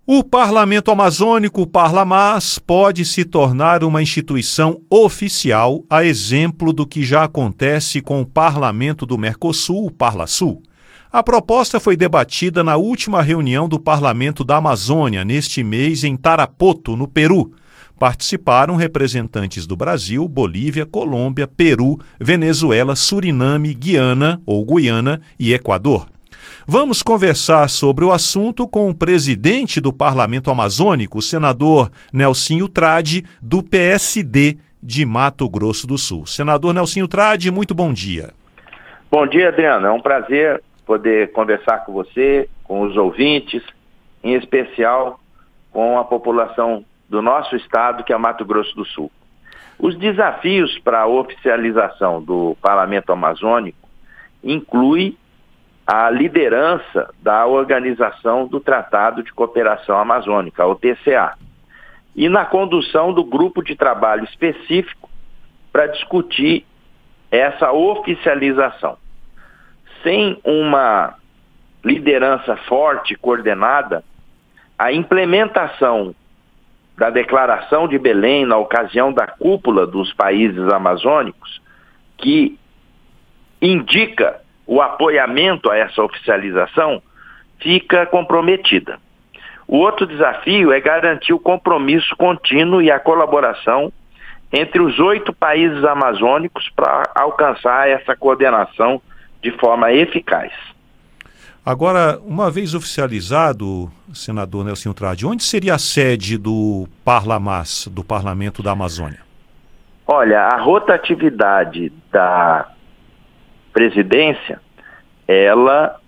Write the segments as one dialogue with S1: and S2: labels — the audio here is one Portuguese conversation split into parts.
S1: O Parlamento Amazônico, o Parlamás, pode se tornar uma instituição oficial, a exemplo do que já acontece com o Parlamento do Mercosul, o Parlasul. A proposta foi debatida na última reunião do Parlamento da Amazônia, neste mês em Tarapoto, no Peru. Participaram representantes do Brasil, Bolívia, Colômbia, Peru, Venezuela, Suriname, Guiana ou Guiana e Equador. Vamos conversar sobre o assunto com o presidente do Parlamento Amazônico, o senador Nelsinho Trade, do PSD de Mato Grosso do Sul. Senador Nelsinho Trade, muito bom dia.
S2: Bom dia, Adriano. É um prazer poder conversar com você, com os ouvintes, em especial com a população do nosso estado, que é Mato Grosso do Sul. Os desafios para a oficialização do Parlamento Amazônico incluem a liderança da Organização do Tratado de Cooperação Amazônica, a OTCA, e na condução do grupo de trabalho específico para discutir essa oficialização. Sem uma liderança forte, coordenada, a implementação da Declaração de Belém na ocasião da cúpula dos países amazônicos, que indica o apoiamento a essa oficialização, fica comprometida. O outro desafio é garantir o compromisso contínuo e a colaboração entre os 8 países amazônicos para alcançar essa coordenação de forma eficaz.
S1: Agora, uma vez oficializado, senador Nelsinho Trade, onde seria a sede do Parlamás, do Parlamento da Amazônia?
S2: Olha, a rotatividade da presidência, ela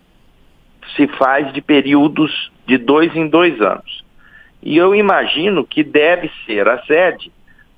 S2: se faz de períodos de 2 em 2 anos. E eu imagino que deve ser a sede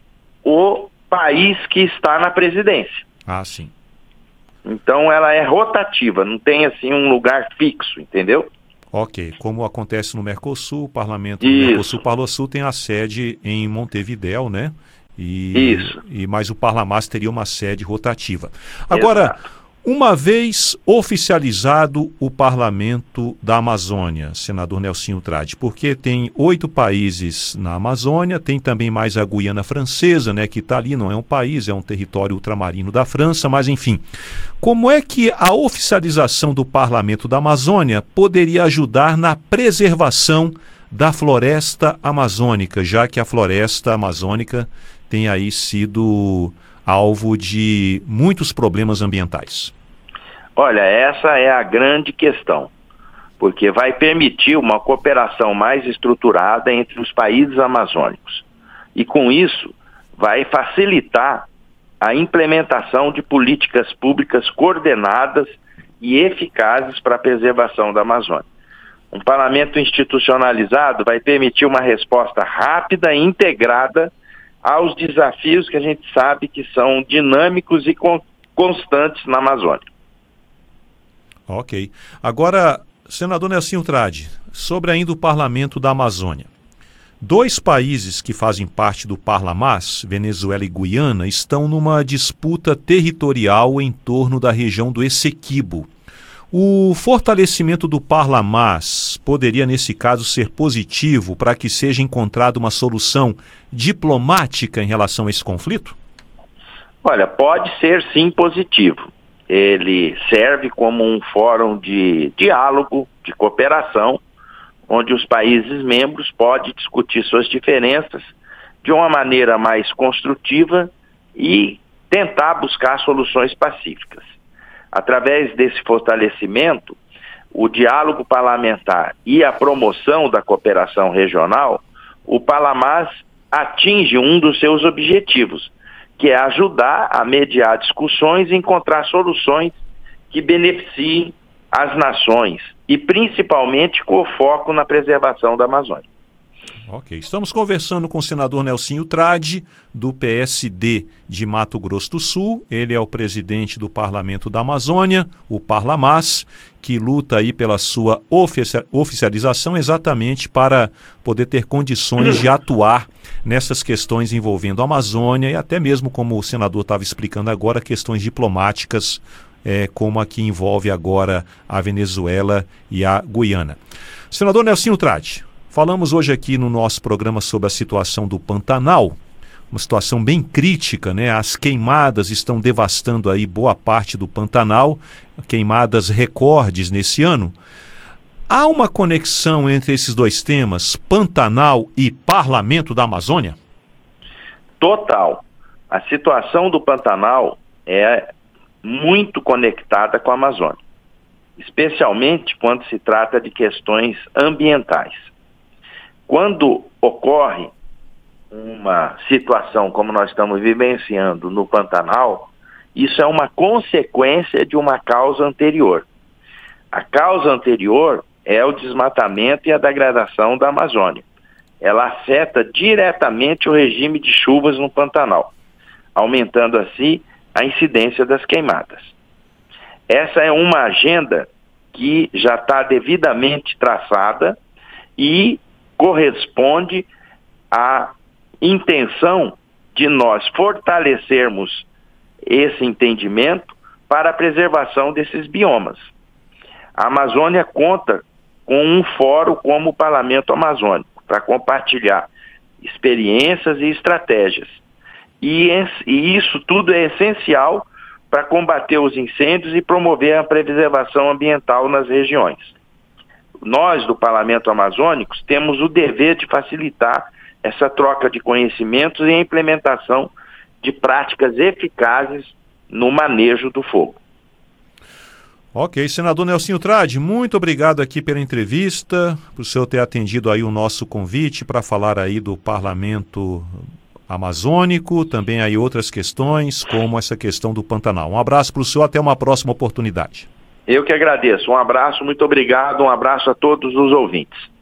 S2: o país que está na presidência.
S1: Ah, sim.
S2: Então ela é rotativa, não tem assim um lugar fixo, entendeu?
S1: Ok, como acontece no Mercosul, o Parlamento do Mercosul Parlasul tem a sede em Montevidéu, né?
S2: Isso.
S1: Mas o Parlamás teria uma sede rotativa. Agora, uma vez oficializado o Parlamento da Amazônia, senador Nelsinho Trade, porque tem 8 países na Amazônia, tem também mais a Guiana Francesa, né, que está ali, não é um país, é um território ultramarino da França, mas enfim. Como é que a oficialização do Parlamento da Amazônia poderia ajudar na preservação da floresta amazônica, já que a floresta amazônica tem aí sido alvo de muitos problemas ambientais?
S2: Olha, essa é a grande questão, porque vai permitir uma cooperação mais estruturada entre os países amazônicos. E com isso, vai facilitar a implementação de políticas públicas coordenadas e eficazes para a preservação da Amazônia. Um parlamento institucionalizado vai permitir uma resposta rápida e integrada aos desafios que a gente sabe que são dinâmicos e constantes na Amazônia.
S1: Ok. Agora, senador Nelsinho Trade, sobre ainda o Parlamento da Amazônia. 2 países que fazem parte do Parlamás, Venezuela e Guiana, estão numa disputa territorial em torno da região do Essequibo. O fortalecimento do Parlamás poderia, nesse caso, ser positivo para que seja encontrada uma solução diplomática em relação a esse conflito?
S2: Olha, pode ser sim positivo. Ele serve como um fórum de diálogo, de cooperação, onde os países membros podem discutir suas diferenças de uma maneira mais construtiva e tentar buscar soluções pacíficas. Através desse fortalecimento, o diálogo parlamentar e a promoção da cooperação regional, o Parlamás atinge um dos seus objetivos, que é ajudar a mediar discussões e encontrar soluções que beneficiem as nações e principalmente com foco na preservação da Amazônia.
S1: Ok, estamos conversando com o senador Nelsinho Trade, do PSD de Mato Grosso do Sul. Ele é o presidente do Parlamento da Amazônia, o Parlamás, que luta aí pela sua oficialização exatamente para poder ter condições de atuar nessas questões envolvendo a Amazônia e até mesmo, como o senador estava explicando agora, questões diplomáticas, como a que envolve agora a Venezuela e a Guiana. Senador Nelsinho Trade, Falamos hoje aqui no nosso programa sobre a situação do Pantanal, uma situação bem crítica, né? As queimadas estão devastando aí boa parte do Pantanal, queimadas recordes nesse ano. Há uma conexão entre esses dois temas, Pantanal e Parlamento da Amazônia?
S2: Total. A situação do Pantanal é muito conectada com a Amazônia, especialmente quando se trata de questões ambientais. Quando ocorre uma situação como nós estamos vivenciando no Pantanal, isso é uma consequência de uma causa anterior. A causa anterior é o desmatamento e a degradação da Amazônia. Ela afeta diretamente o regime de chuvas no Pantanal, aumentando assim a incidência das queimadas. Essa é uma agenda que já está devidamente traçada e corresponde à intenção de nós fortalecermos esse entendimento para a preservação desses biomas. A Amazônia conta com um fórum como o Parlamento Amazônico para compartilhar experiências e estratégias. E isso tudo é essencial para combater os incêndios e promover a preservação ambiental nas regiões. Nós, do Parlamento Amazônico, temos o dever de facilitar essa troca de conhecimentos e a implementação de práticas eficazes no manejo do fogo.
S1: Ok, senador Nelsinho Trade, muito obrigado aqui pela entrevista, por o senhor ter atendido aí o nosso convite para falar aí do Parlamento Amazônico, também aí outras questões, como essa questão do Pantanal. Um abraço para o senhor, até uma próxima oportunidade.
S2: Eu que agradeço. Um abraço, muito obrigado, um abraço a todos os ouvintes.